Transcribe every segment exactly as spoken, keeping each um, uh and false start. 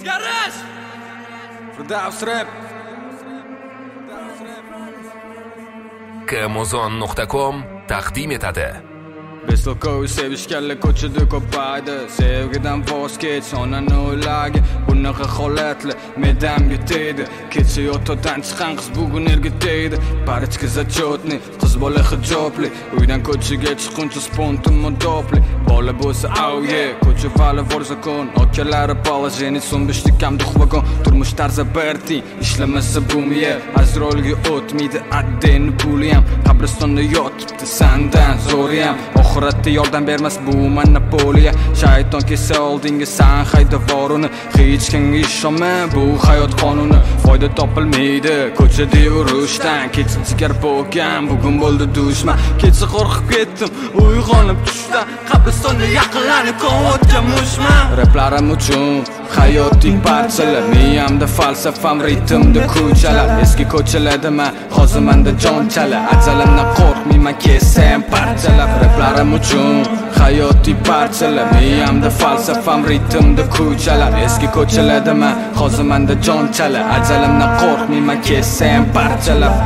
O'zgarish! Firdavs Rap. Kamozon nuqta com taqdim etadi. Beslokov sevishganlar ko'chada ko'paydi. Sevgidan voz kech, onani o'ylagi. Bunaqa holatlar medamga tegdi. Kecha yotoqdan chiqqan qiz bugun erga tegdi. Parachka zachotni, qiz bola hijobli. Uydan ko'chaga chiqquncha spontan modopli. Bola bo'lsa oh yeah, ko'cha vali vor zakon. Okalari poложение so'mbishdi kam duxvagon. Turmush tarzi berti, ishlamasa bumiye. Azrolga o'tmaydi addeni puli ham. Qabristonda yotibdi sandan zo'riyam. Oxiratda yordam bermas bu monopoliya. Shayton kelsa oldinga san hayda voruni. Hech kimga ishonma, bu hayot qonuni. Foyda topilmaydi ko'chada urushdan. Kecha jigar bo'lgan, bugun bo'ldi dushman. Kecha qo'rqib ketdim, uyg'onib tushdan. Qabristonda yaqinlanib o'tgan mushman. Raplarim uchun hayoting parchalar. Miyamda falsafam ritmda ko'chalar. Eski ko'chalardama hozir menda jon chala. Ajalimdan qo'rqmayman kesam parchalab. Raplarim uchun hayoting parchalar. Miyamda falsafam ritmda ko'chalar. Eski ko'chalardama hozir menda jon chala. Ajalimdan qo'rqmayman kesam parchalab.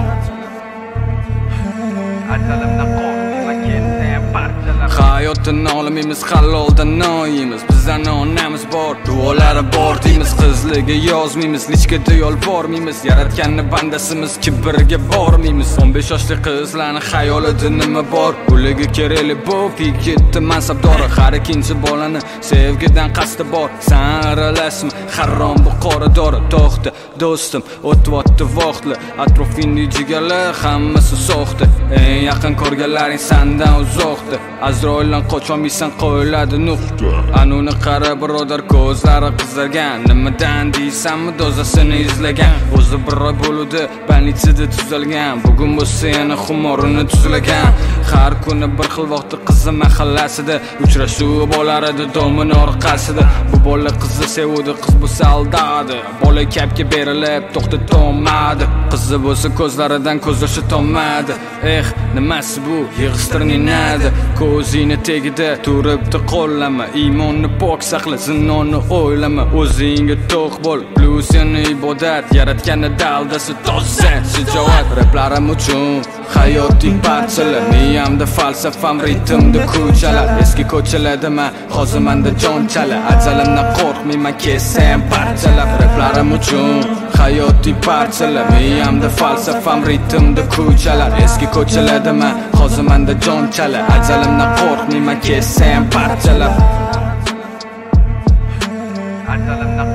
Ajalimdan qo'rqmayman kesam parchalab. Hayotdan olmaymiz, haloldan noyimiz. Bizdan onamiz bor, duolari bor deymiz. Qizliga yozmaymiz, lichkada yolbormaymiz. Yaratganni bandasimiz, kibrga bormaymiz. o'n besh yoshli qizlarni xayolida nima bor? Ularga kerakli bu fiketdi mansabdori. Har ikkinchi bolani sevgidan qasdi bor. San aralashma, harom bu qora dori. To'xta do'stim, o'tyapti vaqtlar. Atrofingni jigarlar hammasi soxta. Eng yaqin ko'rganlaring sandan uzoqda. Azroildan qocholmaysan, qo'yiladi nuqta. Anuni qara birodar, ko'zlari qizargan. Nimadan deysanmi, dozasini izlagan. O'zi bir oy bo'ludi, banitsida tuzalgan. Bugun bo'lsa yana xumorini tuzlagan. Har kuni bir xil vaqtda qizi mahallasida uchrashuv bo'lar edi domin orqasida. Bu bola qizni sevdi, qiz bo'lsa aldadi. Bola kapga berilib to'xtatolmadi. Qizi bo'lsa ko'zlaridan ko'z yoshi tomadi. Eh, nimasi bu? Yig'ishtirnadi. Ko'zingni tegida turibdi qo'llama. Iymonni pok saqla, zinnonni o'ylama. O'zingga to'q bo'l, plus yana ibodat. Yaratganni daldasi toza shijoat. Raplarim uchun hayoting parchalar. Miyamda falsafam ritmda ko'chalar. Eski ko'chalardama hozir menda jon chala. Ajalimdan qo'rqmayman kesam parchalab. Raplarim uchun hayoting parchalar. Miyamda falsafam ritmda ko'chalar. Eski ko'chalardama hozir menda jon chala. Ajalimdan qo'rqmayman kesam parchalab. Ajalimdan